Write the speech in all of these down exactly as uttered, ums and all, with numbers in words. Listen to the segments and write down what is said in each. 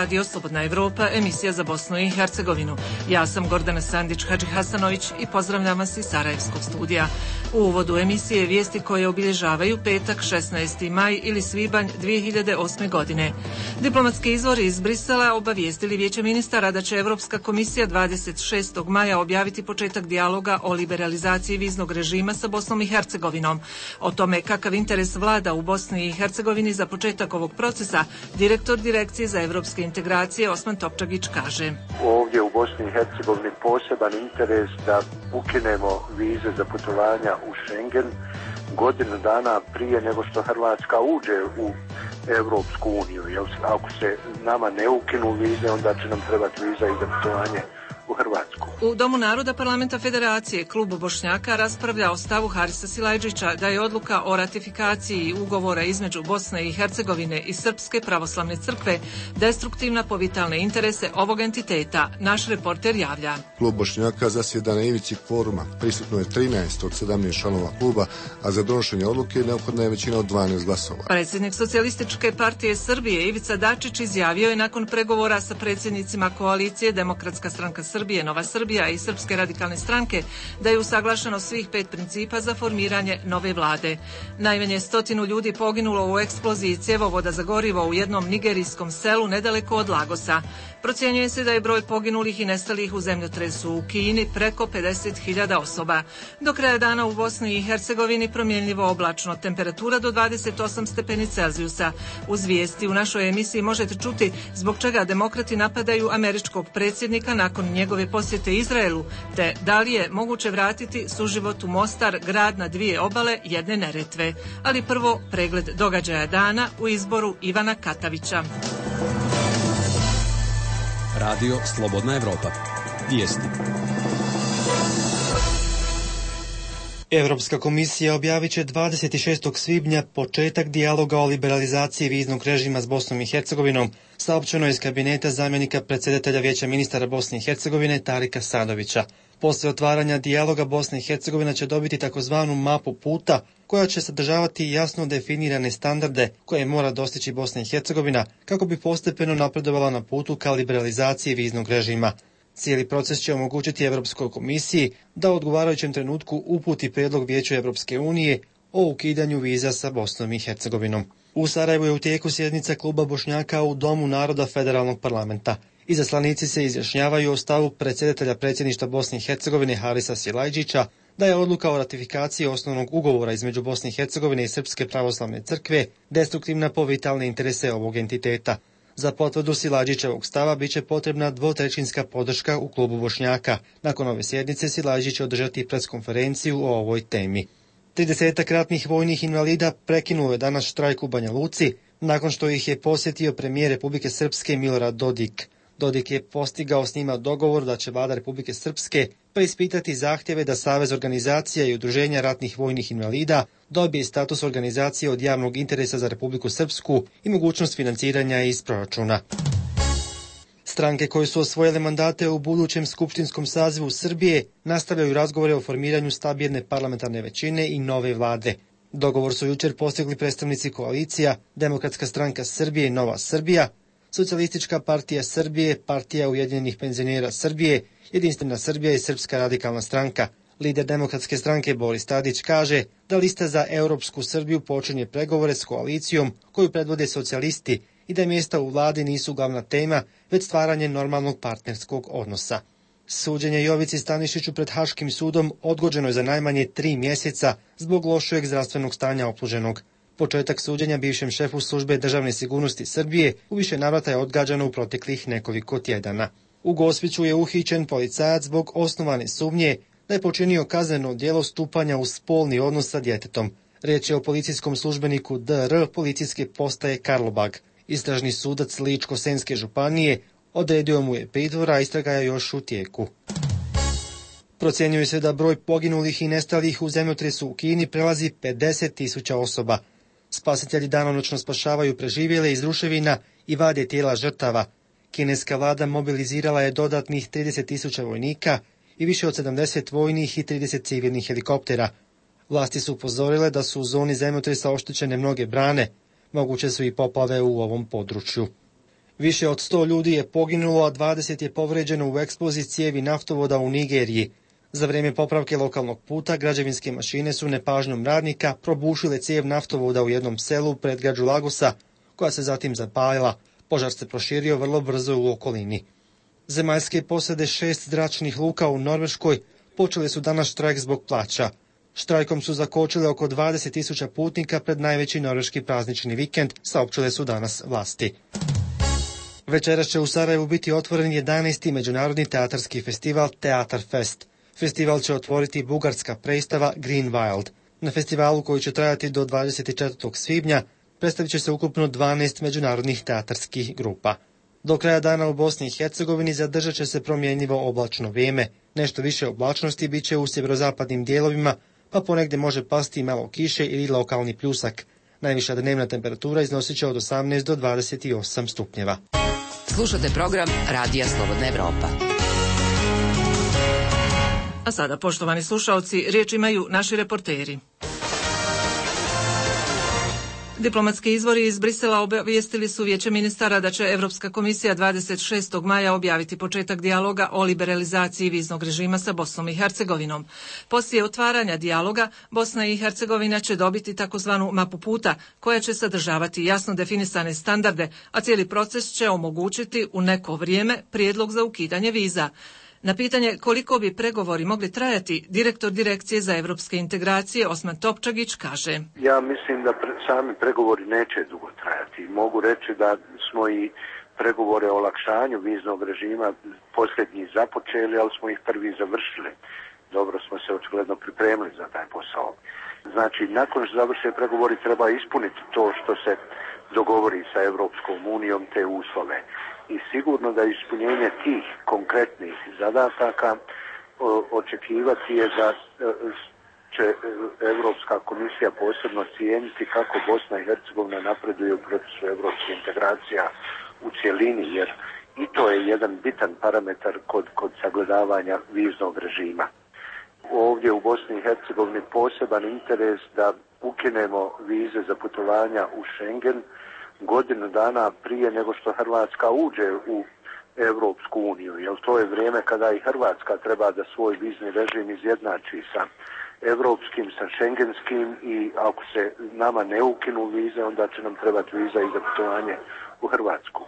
Radio Slobodna Evropa, emisija za Bosnu i Hercegovinu. Ja sam Gordana Sandić-Hadži Hasanović i pozdravljam vas iz Sarajevskog studija. U uvodu emisije vijesti koje obilježavaju petak šesnaesti maj ili svibanj dvije hiljade osme. godine. Diplomatski izvori iz Brisela obavijestili Vijeće ministara da će Europska komisija dvadeset šestog maja objaviti početak dijaloga o liberalizaciji viznog režima sa Bosnom i Hercegovinom. O tome kakav interes vlada u Bosni i Hercegovini za početak ovog procesa, direktor Direkcije za evropske integracije Osman Topčagić kaže: Ovdje u Bosni i Hercegovini poseban interes da ukinemo vize za putovanja u Schengen godinu dana prije nego što Hrvatska uđe u Europsku uniju. Jer ako se nama ne ukinu vize, onda će nam trebati viza i za putovanje u Hrvatsku. U Domu naroda Parlamenta Federacije Klub Bošnjaka raspravlja o stavu Harisa Silajdžića da je odluka o ratifikaciji ugovora između Bosne i Hercegovine i Srpske pravoslavne crkve destruktivna po vitalne interese ovog entiteta. Naš reporter javlja. Klub Bošnjaka zasjeda na ivici kvoruma. Prisutno je trinaest od sedamnaest članova kluba, a za donošenje odluke neophodna je većina od dvanaest glasova. Predsjednik Socijalističke partije Srbije Ivica Dačić izjavio je nakon pregovora sa predsjednicima koalicije Demokratska stranka Srbije, Nova Srbija i Srpske radikalne stranke da je usaglašeno svih pet principa za formiranje nove vlade. Najmanje stotinu ljudi poginulo u eksploziji cjevovoda za gorivo u jednom nigerijskom selu nedaleko od Lagosa. Procjenjuje se da je broj poginulih i nestalih u zemljotresu u Kini preko pedeset hiljada osoba. Do kraja dana u Bosni i Hercegovini promjenljivo oblačno, temperatura do dvadeset osam stepeni Celzijusa. Uz vijesti u našoj emisiji možete čuti zbog čega demokrati napadaju američkog predsjednika nakon njegove posjete Izraelu, te da li je moguće vratiti suživot u Mostar, grad na dvije obale jedne Neretve. Ali prvo pregled događaja dana u izboru Ivana Katavića. Radio Slobodna Evropa. Vijesti. Europska komisija objavit će dvadeset šestog svibnja početak dijaloga o liberalizaciji viznog režima s Bosnom i Hercegovinom, saopćeno iz kabineta zamjenika predsjedatelja Vijeća ministara Bosne i Hercegovine Tarika Sadovića. Poslije otvaranja dijaloga Bosna i Hercegovina će dobiti takozvanu mapu puta koja će sadržavati jasno definirane standarde koje mora dostići Bosna i Hercegovina kako bi postepeno napredovala na putu ka liberalizaciji viznog režima. Cijeli proces će omogućiti Europskoj komisiji da u odgovarajućem trenutku uputi prijedlog Vijeću Europske unije o ukidanju viza sa Bosnom i Hercegovinom. U Sarajevu je u tijeku sjednica Kluba Bošnjaka u Domu naroda Federalnog parlamenta. Izaslanici se izjašnjavaju o stavu predsjedatelja predsjedništva Bosne i Hercegovine Harisa Silajdžića da je odluka o ratifikaciji osnovnog ugovora između Bosne i Hercegovine i Srpske pravoslavne crkve destruktivna po vitalne interese ovog entiteta. Za potvrdu Silajdžićevog stava bit će potrebna dvotrećinska podrška u Klubu Bošnjaka. Nakon ove sjednice Silajdžić će održati preskonferenciju o ovoj temi. Tridesetak ratnih vojnih invalida prekinulo je danas štrajk u Banja Luci nakon što ih je posjetio premijer Republike Srpske Milorad Dodik. Dodik je postigao s njima dogovor da će vlada Republike Srpske preispitati zahtjeve da Savez organizacija i udruženja ratnih vojnih invalida dobije status organizacije od javnog interesa za Republiku Srpsku i mogućnost financiranja iz proračuna. Stranke koje su osvojile mandate u budućem skupštinskom sazivu Srbije nastavljaju razgovore o formiranju stabilne parlamentarne većine i nove vlade. Dogovor su jučer postigli predstavnici koalicija Demokratska stranka Srbije i Nova Srbija, Socijalistička partija Srbije, Partija ujedinjenih penzionera Srbije, Jedinstvena Srbija i Srpska radikalna stranka. Lider Demokratske stranke Boris Tadić kaže da lista za Europsku Srbiju počinje pregovore s koalicijom koju predvode socijalisti i da mjesta u vladi nisu glavna tema, već stvaranje normalnog partnerskog odnosa. Suđenje Jovici Stanišiću pred Haškim sudom odgođeno je za najmanje tri mjeseca zbog lošeg zdravstvenog stanja optuženog. Početak suđenja bivšem šefu službe državne sigurnosti Srbije u više navrata je odgađano u proteklih nekoliko tjedana. U Gospiću je uhićen policajac zbog osnovane sumnje da je počinio kazneno djelo stupanja u spolni odnos sa djetetom. Riječ je o policijskom službeniku D R policijske postaje Karlobag. Istražni sudac Ličko-senjske županije odredio mu je pritvor, a istraga je još u tijeku. Procjenjuje se da broj poginulih i nestalih u zemljotresu u Kini prelazi pedeset tisuća osoba. Spasitelji danonoćno spašavaju preživjele iz ruševina i vade tijela žrtava. Kineska vlada mobilizirala je dodatnih trideset tisuća vojnika i više od sedamdeset vojnih i trideset civilnih helikoptera. Vlasti su upozorile da su u zoni zemljotresa oštećene mnoge brane. Moguće su i poplave u ovom području. Više od sto ljudi je poginulo, a dvadeset je povređeno u eksploziji cijevi naftovoda u Nigeriji. Za vrijeme popravke lokalnog puta, građevinske mašine su nepažnjom radnika probušile cijev naftovoda u jednom selu predgrađu Lagosa, koja se zatim zapalila. Požar se proširio vrlo brzo u okolini. Zemaljske posade šest zračnih luka u Norveškoj počeli su danas štrajk zbog plaća. Štrajkom su zakočile oko dvadeset tisuća putnika pred najveći norveški praznični vikend, saopćile su danas vlasti. Večeras će u Sarajevu biti otvoren jedanaesti međunarodni teatarski festival Teatar Fest. Festival će otvoriti bugarska predstava Green Wild. Na festivalu, koji će trajati do dvadeset četvrtog svibnja, predstavit će se ukupno dvanaest međunarodnih teatarskih grupa. Do kraja dana u Bosni i Hercegovini zadržat će se promjenjivo oblačno vrijeme. Nešto više oblačnosti bit će u sjeverozapadnim dijelovima, pa ponegdje može pasti malo kiše ili lokalni pljusak. Najviša dnevna temperatura iznosit će od osamnaest do dvadeset osam stupnjeva. Slušate program Radija Slobodna Evropa. A sada, poštovani slušaoci, riječ imaju naši reporteri. Diplomatski izvori iz Brisela obavijestili su Vijeće ministara da će Europska komisija dvadeset šestog maja objaviti početak dijaloga o liberalizaciji viznog režima sa Bosnom i Hercegovinom. Poslije otvaranja dijaloga, Bosna i Hercegovina će dobiti takozvanu mapu puta, koja će sadržavati jasno definisane standarde, a cijeli proces će omogućiti u neko vrijeme prijedlog za ukidanje viza. Na pitanje koliko bi pregovori mogli trajati, direktor Direkcije za evropske integracije Osman Topčagić kaže: Ja mislim da pre, sami pregovori neće dugo trajati. Mogu reći da smo i pregovore o olakšanju viznog režima posljednji započeli, ali smo ih prvi završili. Dobro smo se očigledno pripremili za taj posao. Znači, nakon što završe pregovori treba ispuniti to što se dogovori sa Europskom unijom, te uslove. I sigurno da ispunjenje tih konkretnih zadataka o, očekivati je da će Europska komisija posebno cijeniti kako Bosna i Hercegovina napreduje u procesu europskih integracija u cjelini, jer i to je jedan bitan parametar kod, kod sagledavanja viznog režima. Ovdje u Bosni i Hercegovini poseban interes da ukinemo vize za putovanja u Schengen godinu dana prije nego što Hrvatska uđe u Europsku uniju, jer to je vrijeme kada i Hrvatska treba da svoj vizni režim izjednači sa europskim, sa šengenskim, i ako se nama ne ukinu vize, onda će nam trebati viza i za putovanje u Hrvatsku.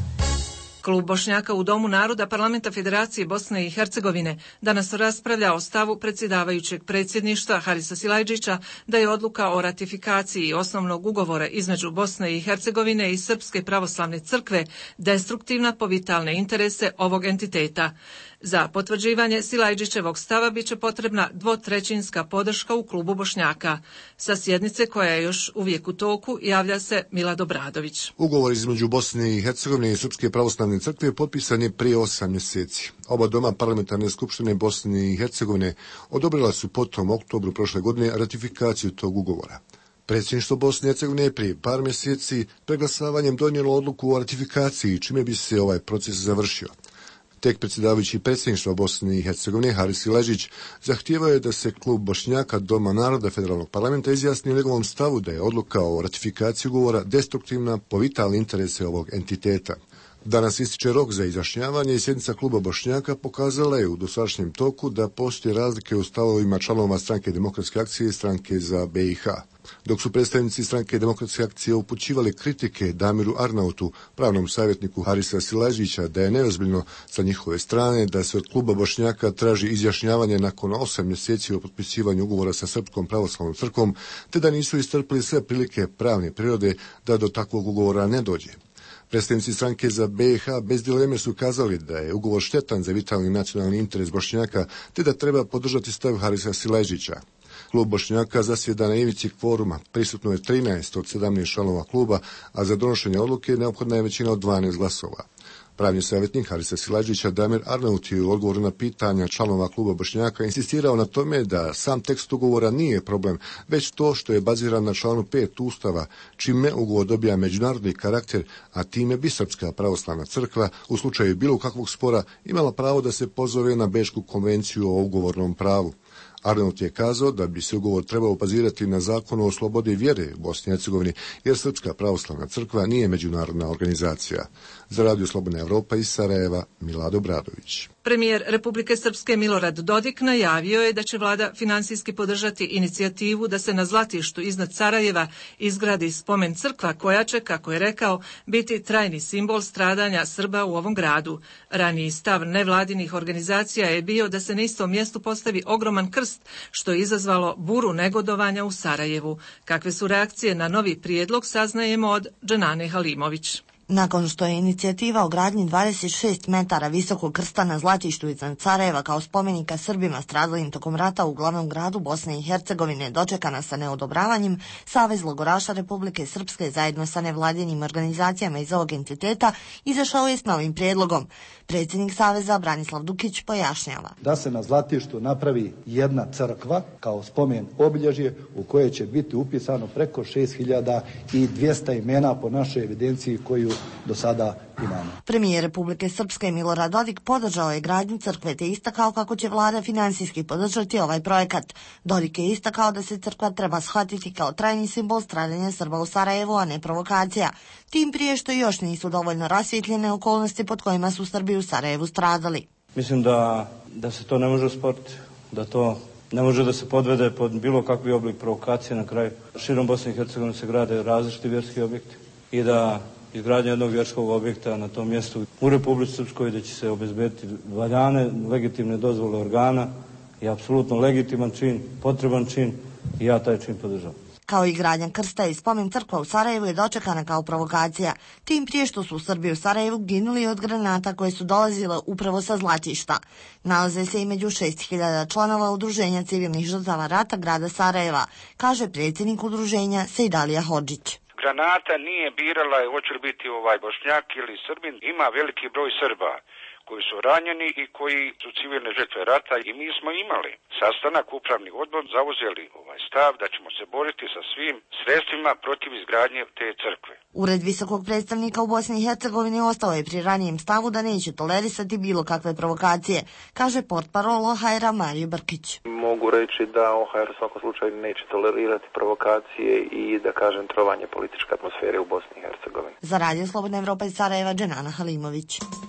Klub Bošnjaka u Domu naroda Parlamenta Federacije Bosne i Hercegovine danas raspravlja o stavu predsjedavajućeg predsjedništva Harisa Silajdžića da je odluka o ratifikaciji osnovnog ugovora između Bosne i Hercegovine i Srpske pravoslavne crkve destruktivna po vitalne interese ovog entiteta. Za potvrđivanje Silajdžićevog stava bit će potrebna dvotrećinska podrška u klubu Bošnjaka. Sa sjednice, koja je još uvijek u toku, javlja se Milad Obradović. Ugovor između Bosne i Hercegovine i Srpske pravoslavne crkve potpisan je prije osam mjeseci. Oba doma parlamentarne skupštine Bosne i Hercegovine odobrila su potom u oktobru prošle godine ratifikaciju tog ugovora. Predsjedništvo Bosne i Hercegovine je prije par mjeseci preglasavanjem donijelo odluku o ratifikaciji, čime bi se ovaj proces završio. Tek predsjedavajući predsjedništva Bosne i Hercegovine Haris Silajdžić zahtijevao je da se klub Bošnjaka Doma naroda Federalnog parlamenta izjasni u njegovom stavu da je odluka o ratifikaciji ugovora destruktivna po vitalne interese ovog entiteta. Danas ističe rok za izjašnjavanje i sjednica kluba Bošnjaka pokazala je u dosadašnjem toku da postoje razlike u stavovima članova stranke Demokratske akcije i stranke za B i H. Dok su predstavnici stranke Demokratske akcije upućivali kritike Damiru Arnautu, pravnom savjetniku Harisa Silajdžića, da je neozbiljno sa njihove strane da se od kluba Bošnjaka traži izjašnjavanje nakon osam mjeseci o potpisivanju ugovora sa Srpskom pravoslavnom crkvom, te da nisu istrpili sve prilike pravne prirode da do takvog ugovora ne dođe. Predstavnici stranke za B i H bez dileme su kazali da je ugovor štetan za vitalni nacionalni interes Bošnjaka, te da treba podržati stav Harisa Silajdžića. Klub Bošnjaka zasjeda na ivici kvoruma, prisutno je trinaest od sedamnaest članova kluba, a za donošenje odluke neophodna je većina od dvanaest glasova. Pravni savjetnik Harisa Silajdžića Damir Arnaut je u odgovoru na pitanja članova kluba Bošnjaka insistirao na tome da sam tekst ugovora nije problem, već to što je baziran na članu pet Ustava, čime ugovor dobija međunarodni karakter, a time bi Srpska pravoslavna crkva u slučaju bilo kakvog spora imala pravo da se pozove na Bečku konvenciju o ugovornom pravu. Arnaut je kazao da bi se ugovor trebao bazirati na zakonu o slobodi vjere u Bosni i Hercegovini, jer Srpska pravoslavna crkva nije međunarodna organizacija. Za Radio Slobodna Evropa iz Sarajeva, Milado Bradović. Premijer Republike Srpske Milorad Dodik najavio je da će vlada finansijski podržati inicijativu da se na Zlatištu iznad Sarajeva izgradi spomen crkva koja će, kako je rekao, biti trajni simbol stradanja Srba u ovom gradu. Raniji stav nevladinih organizacija je bio da se na istom mjestu postavi ogroman krst, što je izazvalo buru negodovanja u Sarajevu. Kakve su reakcije na novi prijedlog, saznajemo od Dženane Halimović. Nakon što je inicijativa o gradnji dvadeset šest metara visokog krsta na Zlatištu iznad Sarajeva kao spomenika Srbima stradalim tokom rata u glavnom gradu Bosne i Hercegovine dočekana sa neodobravanjem, Savez logoraša Republike Srpske zajedno sa nevladinim organizacijama iz ovog entiteta izašao je s novim prijedlogom. Predsjednik Saveza Branislav Dukić pojašnjava. Da se na Zlatištu napravi jedna crkva kao spomen obilježje u koje će biti upisano preko šest hiljada dvjesto imena po našoj evidenciji koju do sada imamo. Premijer Republike Srpske Milorad Dodik podržao je gradnju crkve te istakao kako će vlada finansijski podržati ovaj projekat. Dodik je istakao da se crkva treba shvatiti kao trajni simbol stradanja Srba u Sarajevu, a ne provokacija. Tim prije što još nisu dovoljno rasvjetljene okolnosti pod kojima su Srbi u Sarajevu stradali. Mislim da, da se to ne može usporiti, da to ne može da se podvede pod bilo kakvi oblik provokacije. Na kraju širom Bosne i Hercegovine se grade različiti vjerski objekti i da izgradnja jednog vjerskog objekta na tom mjestu u Republici Srpskoj da će se obezbediti valjane, legitimne dozvole organa i apsolutno legitiman čin, potreban čin i ja taj čin podržavam. Kao i gradnja krsta i spomen crkva u Sarajevu je dočekana kao provokacija, tim prije što su Srbi u Sarajevu ginuli od granata koje su dolazile upravo sa Zlatišta. Nalaze se i među šest hiljada članova Udruženja civilnih žrtava rata grada Sarajeva, kaže predsjednik udruženja Sejdalija Hodžić. Granata nije birala hoće li biti ovaj Bošnjak ili Srbin, ima veliki broj Srba koji su ranjeni i koji su civilne žrtve rata i mi smo imali sastanak, upravni odbor, zauzeli ovaj stav da ćemo se boriti sa svim sredstvima protiv izgradnje te crkve. Ured visokog predstavnika u Bosni i Hercegovini ostao je pri ranijem stavu da neće tolerisati bilo kakve provokacije, kaže portparol O H R-a Mario Brkić. Mogu reći da O H R u svakom slučaju neće tolerirati provokacije i da kažem trovanje političke atmosfere u Bosni i Hercegovini. Za Radio Slobodna Evropa iz Sarajeva, Dženana Halimović.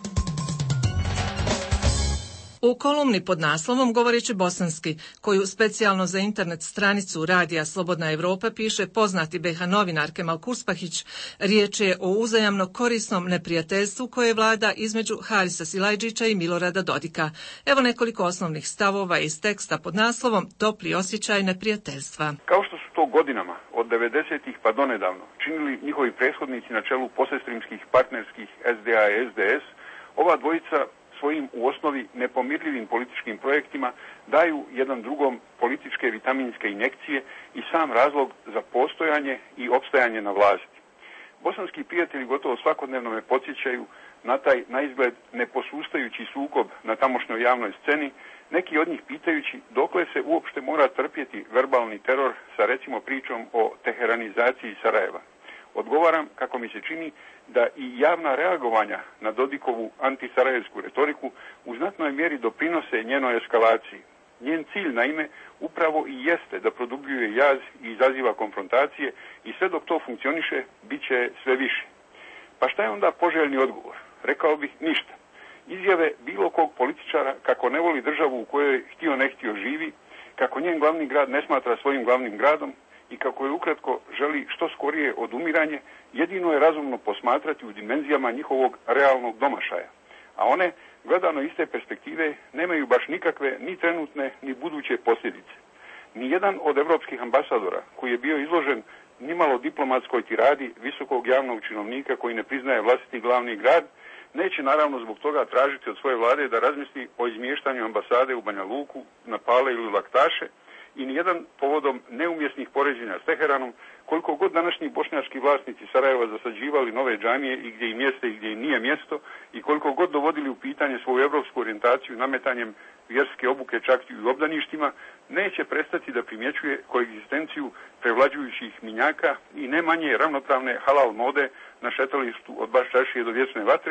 U kolumni pod naslovom Govoreći bosanski, koju specijalno za internet stranicu Radija Slobodna Evropa piše poznati be ha novinar Kemal Kurspahić, riječ je o uzajamno korisnom neprijateljstvu koje vlada između Harisa Silajdžića i Milorada Dodika. Evo nekoliko osnovnih stavova iz teksta pod naslovom Topli osjećaj neprijateljstva. Kao što su to godinama, od devedesetih pa donedavno, činili njihovi prethodnici na čelu posestrimskih partnerskih S D A i S D S, ova dvojica svojim u osnovi nepomirljivim političkim projektima daju jedan drugom političke vitaminske injekcije i sam razlog za postojanje i opstajanje na vlasti. Bosanski prijatelji gotovo svakodnevno me podsjećaju na taj naizgled neposustajući sukob na tamošnjoj javnoj sceni, neki od njih pitajući dokle se uopšte mora trpjeti verbalni teror sa recimo pričom o teheranizaciji Sarajeva. Odgovaram kako mi se čini da i javna reagovanja na Dodikovu antisarajevsku retoriku u znatnoj mjeri doprinose njenoj eskalaciji. Njen cilj, naime, upravo i jeste da produbljuje jaz i izaziva konfrontacije i sve dok to funkcioniše, bit će sve više. Pa šta je onda poželjni odgovor? Rekao bih ništa. Izjave bilo kog političara kako ne voli državu u kojoj htio ne htio živi, kako njen glavni grad ne smatra svojim glavnim gradom, i kako je ukratko želi što skorije odumiranje, jedino je razumno posmatrati u dimenzijama njihovog realnog domašaja. A one, gledano iz te perspektive, nemaju baš nikakve ni trenutne ni buduće posljedice. Nijedan od evropskih ambasadora koji je bio izložen nimalo diplomatskoj tiradi visokog javnog činovnika koji ne priznaje vlastiti glavni grad, neće naravno zbog toga tražiti od svoje vlade da razmisli o izmještanju ambasade u Banja Luku, na Pale ili Laktaše, i nijedan povodom neumjesnih poređenja s Teheranom, koliko god današnji bošnjački vlasnici Sarajeva zasađivali nove džamije i gdje im mjeste i gdje im nije mjesto i koliko god dovodili u pitanje svoju evropsku orijentaciju nametanjem vjerske obuke čak i u obdaništima, neće prestati da primjećuje koegzistenciju prevlađujućih minjaka i ne manje ravnopravne halal mode na šetalištu od Baš čaršije do Vječne vatre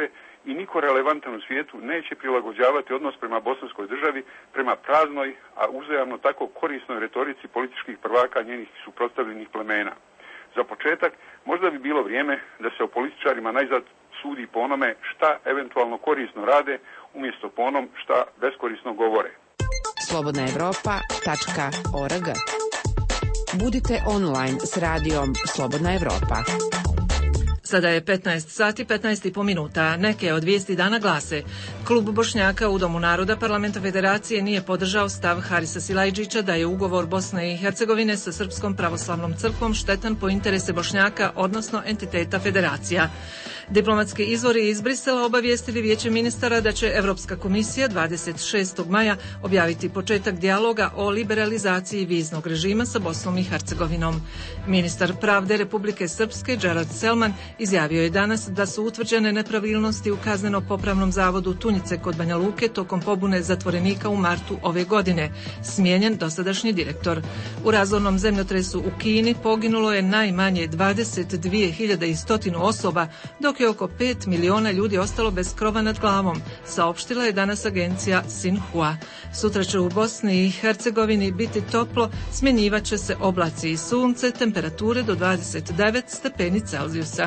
i niko relevantan u svijetu neće prilagođavati odnos prema bosanskoj državi, prema praznoj, a uzajamno tako korisnoj retorici političkih prvaka njenih suprotstavljenih plemena. Za početak, možda bi bilo vrijeme da se o političarima najzad sudi po onome šta eventualno korisno rade, umjesto po onom šta beskorisno govore. slobodna evropa tačka org. Budite online s radijom Slobodna Evropa. Sada je petnaest sati, petnaest i po minuta. Neke od vijesti dana glase: Klub Bošnjaka u Domu naroda Parlamenta Federacije nije podržao stav Harisa Silajdžića da je ugovor Bosne i Hercegovine sa Srpskom pravoslavnom crkvom štetan po interese Bošnjaka, odnosno entiteta federacija. Diplomatski izvori iz Brisela obavijestili Vijeće ministara da će Evropska komisija dvadeset šestog maja objaviti početak dijaloga o liberalizaciji viznog režima sa Bosnom i Hercegovinom. Ministar pravde Republike Srpske Džerad Selman izjavio je danas da su utvrđene nepravilnosti u kazneno-popravnom zavodu Tunjice kod Banja Luke tokom pobune zatvorenika u martu ove godine. Smijenjen dosadašnji direktor. U razornom zemljotresu u Kini poginulo je najmanje dvadeset dvije hiljade sto osoba, dok je oko pet miliona ljudi ostalo bez krova nad glavom, saopštila je danas agencija Sinhua. Sutra će u Bosni i Hercegovini biti toplo, smjenjivat će se oblaci i sunce, temperature do dvadeset devet stepeni Celzijusa.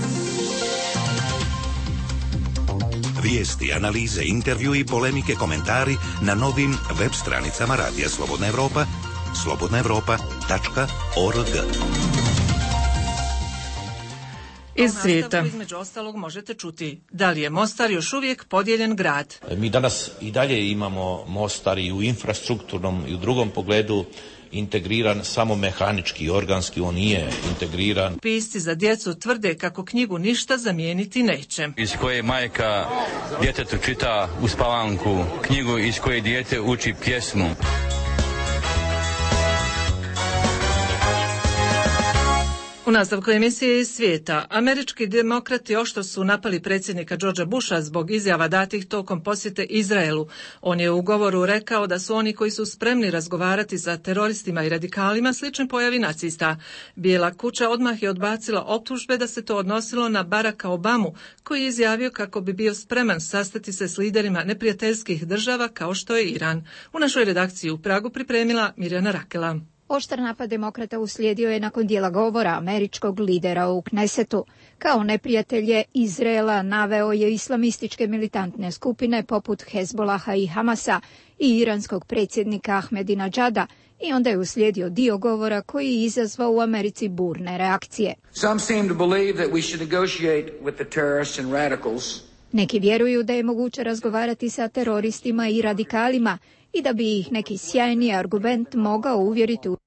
Vijesti, analize, intervju i polemike, komentari na novim web stranicama Radija Slobodna Evropa, slobodna evropa tačka org. Iz svijeta. Između ostalog možete čuti da li je Mostar još uvijek podijeljen grad. Mi danas i dalje imamo Mostar i u infrastrukturnom i u drugom pogledu integriran samo mehanički, organski, on nije integriran. Pisci za djecu tvrde kako knjigu ništa zamijeniti neće. Iz koje majka djetetu čita u spavanku, knjigu iz koje dijete uči pjesmu. U nastavku emisije iz svijeta, američki demokrati oštro su napali predsjednika Georgea Busha zbog izjava datih tokom posjete Izraelu. On je u govoru rekao da su oni koji su spremni razgovarati sa teroristima i radikalima slični pojavi nacista. Bijela kuća odmah je odbacila optužbe da se to odnosilo na Baracka Obamu, koji je izjavio kako bi bio spreman sastati se s liderima neprijateljskih država kao što je Iran. U našoj redakciji u Pragu pripremila Mirjana Rakela. Oštar napad demokrata uslijedio je nakon dijela govora američkog lidera u Knesetu. Kao neprijatelje Izraela naveo je islamističke militantne skupine poput Hezbolaha i Hamasa i iranskog predsjednika Ahmedinedžada i onda je uslijedio dio govora koji je izazvao u Americi burne reakcije. Some seem to believe that we should negotiate with the terrorists and radicals. Neki vjeruju da je moguće razgovarati sa teroristima i radikalima i da bi ih neki sjajni argument mogao uvjeriti u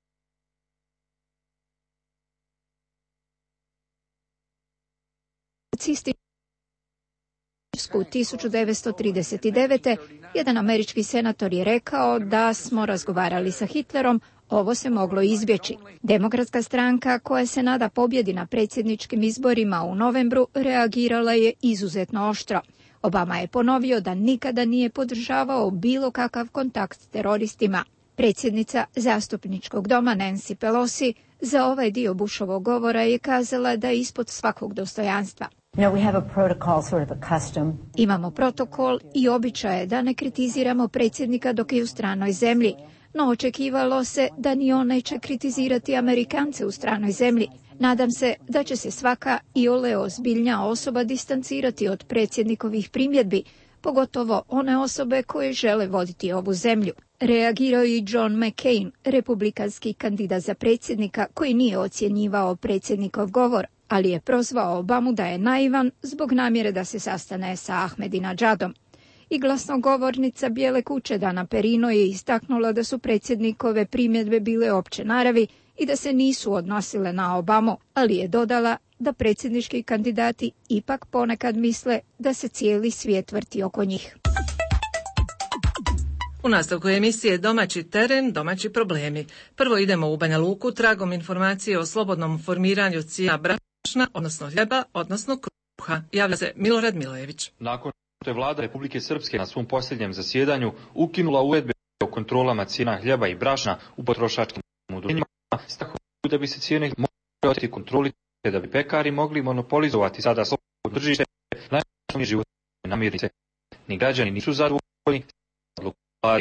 tisuću devetsto trideset devete. Jedan američki senator je rekao da smo razgovarali sa Hitlerom, ovo se moglo izbjeći. Demokratska stranka koja se nada pobjedi na predsjedničkim izborima u novembru reagirala je izuzetno oštro. Obama je ponovio da nikada nije podržavao bilo kakav kontakt s teroristima. Predsjednica zastupničkog doma Nancy Pelosi za ovaj dio Bushovog govora je kazala da je ispod svakog dostojanstva. No, we have a protocol, sort of a custom. Imamo protokol i običaje da ne kritiziramo predsjednika dok je u stranoj zemlji, no očekivalo se da ni on neće kritizirati Amerikance u stranoj zemlji. Nadam se da će se svaka iole ozbiljnja osoba distancirati od predsjednikovih primjedbi, pogotovo one osobe koje žele voditi ovu zemlju. Reagirao i John McCain, republikanski kandidat za predsjednika koji nije ocjenjivao predsjednikov govor, ali je prozvao Obamu da je naivan zbog namjere da se sastane sa Ahmedinedžadom. I glasnogovornica Bijele kuće Dana Perino je istaknula da su predsjednikove primjedbe bile opće naravi i da se nisu odnosile na Obamu, ali je dodala da predsjednički kandidati ipak ponekad misle da se cijeli svijet vrti oko njih. U nastavku emisije Domaći teren, domaći problemi. Prvo idemo u Banja Luku tragom informacije o slobodnom formiranju cijena brašna, odnosno hljeba, odnosno kruha. Javlja se Milorad Milojević. Nakon što je vlada Republike Srpske na svom posljednjem zasjedanju ukinula uredbe o kontrolama cijena hljeba i brašna u potrošačkim udruženjima, istaknuo da bi se cijene mogle oteti kontroli te da bi pekari mogli monopolizovati sada slobodno tržište najvažnije životne namirnice. Ni građani nisu zadovoljni s odlukom Vlade.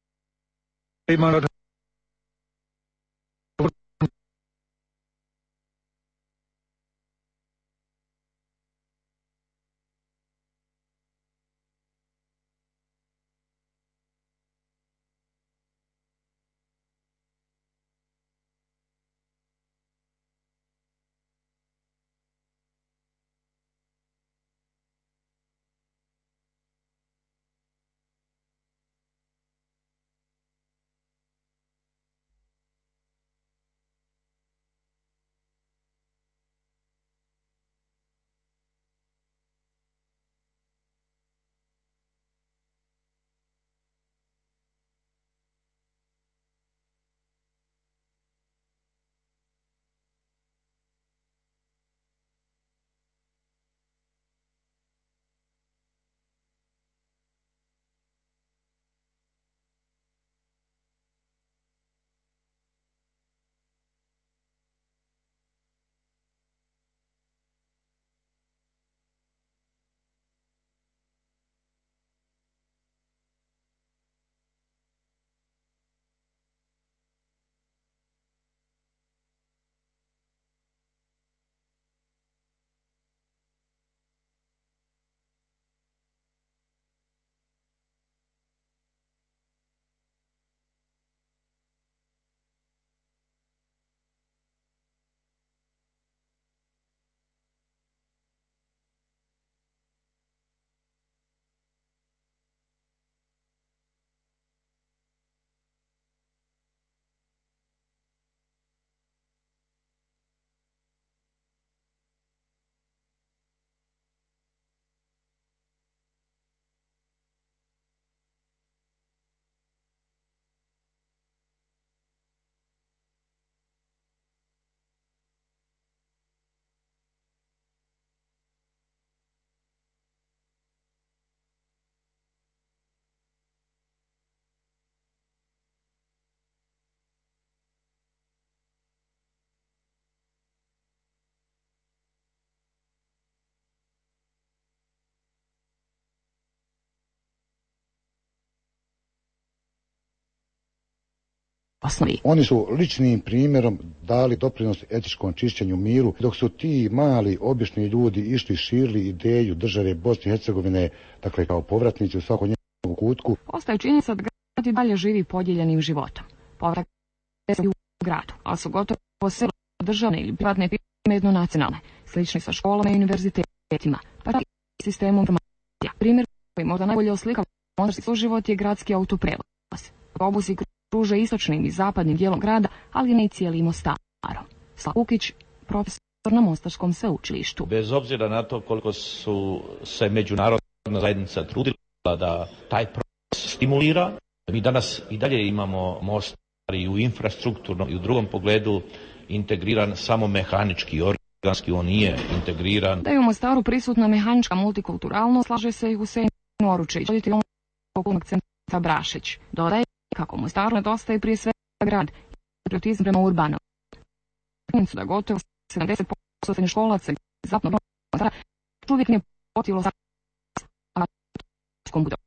Osnovi. Oni su ličnim primjerom dali doprinos etičkom čišćenju miru, dok su ti mali, obični ljudi išli širili ideju države Bosne i Hercegovine, dakle kao povratnici u svakom njegovom kutku. Ostaje činjenica da grad i dalje živi podijeljenim životom. Povratak je u gradu, ali su gotovo sve državne ili privatne firme jednonacionalne, slični sa školama i univerzitetima, pa i sistemom informacija. Primjer koji možda najbolje oslikava monarski suživot je gradski autoprevoz. Autobusi kruže istočnim i zapadnim dijelom grada, ali ne i cijelim Mostarom. Slavukić, profesor na Mostarskom sveučilištu. Bez obzira na to koliko su se međunarodna zajednica trudila da taj proces stimulira, mi danas i dalje imamo Mostar i u infrastrukturnom i u drugom pogledu integriran samo mehanički, organski, on nije integriran. Da je u Mostaru prisutna mehanička multikulturalnost, slaže se i Husein Oručić, voditelj kulturnog centra Brašić. Dodaje kako Mostaru nedostaje prije svega grad i patriotizam prema urbanu. Činjenicu da gotovo sedamdeset posto srednjoškolaca iz zapadnog Mostara uvijek nije potivilo sa budovanju.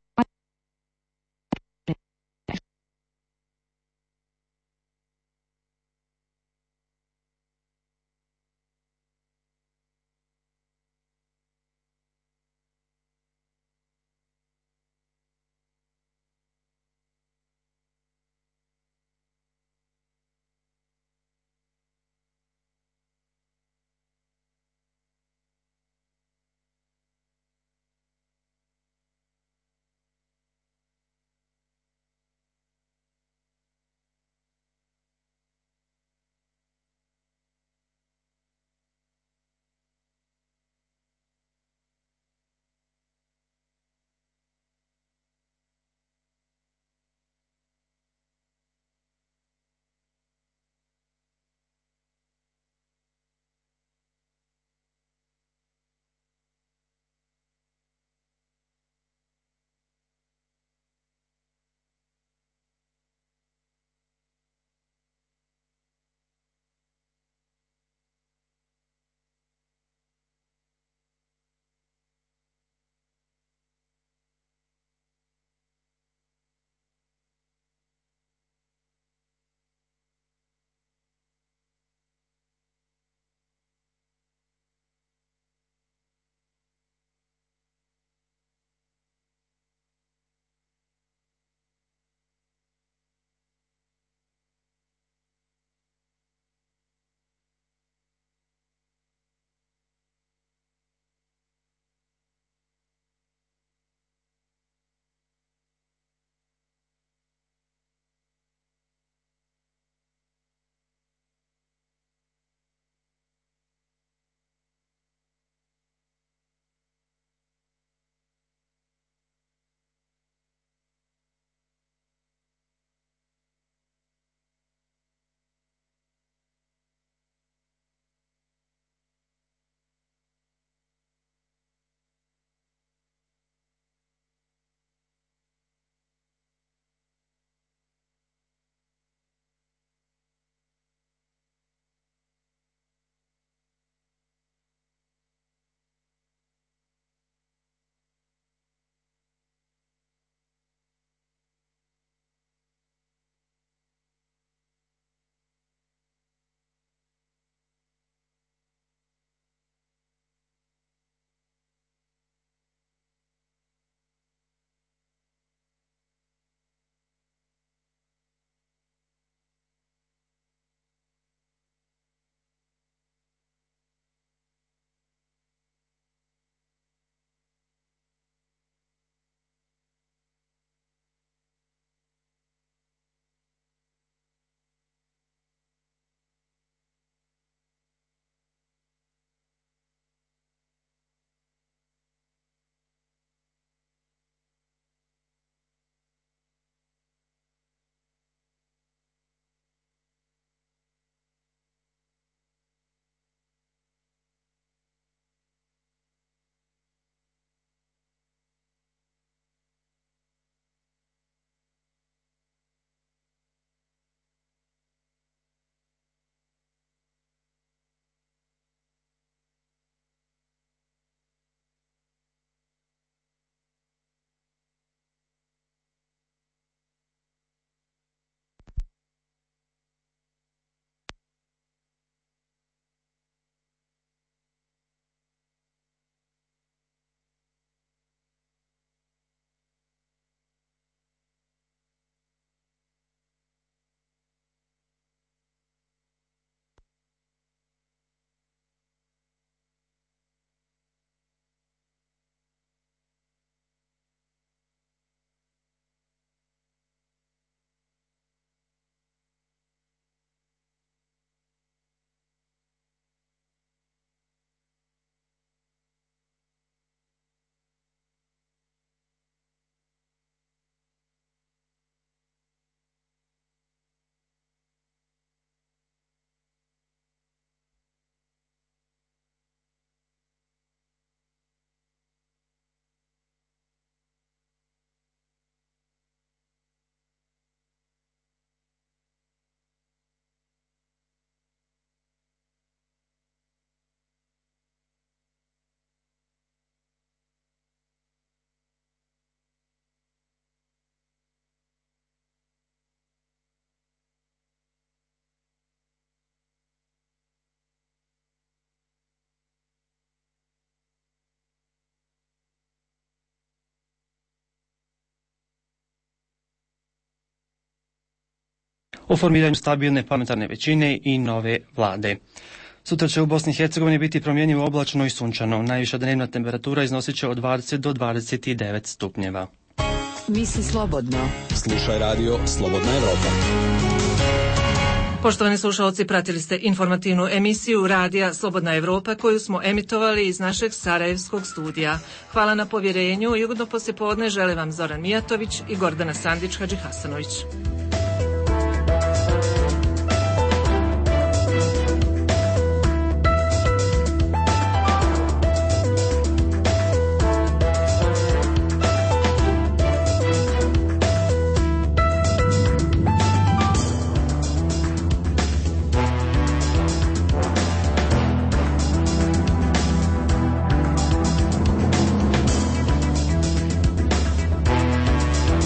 o formiranju stabilne parlamentarne većine i nove vlade. Sutra će u Bosni i Hercegovini biti promjenjivo oblačno i sunčano. Najviša dnevna temperatura iznosit će od dvadeset do dvadeset devet stupnjeva. Misli slobodno. Slušaj radio Slobodna Evropa. Poštovani slušalci, pratili ste informativnu emisiju radija Slobodna Evropa koju smo emitovali iz našeg sarajevskog studija. Hvala na povjerenju i ugodno poslijepodne žele vam Zoran Mijatović i Gordana Sandić Hadžihasanović.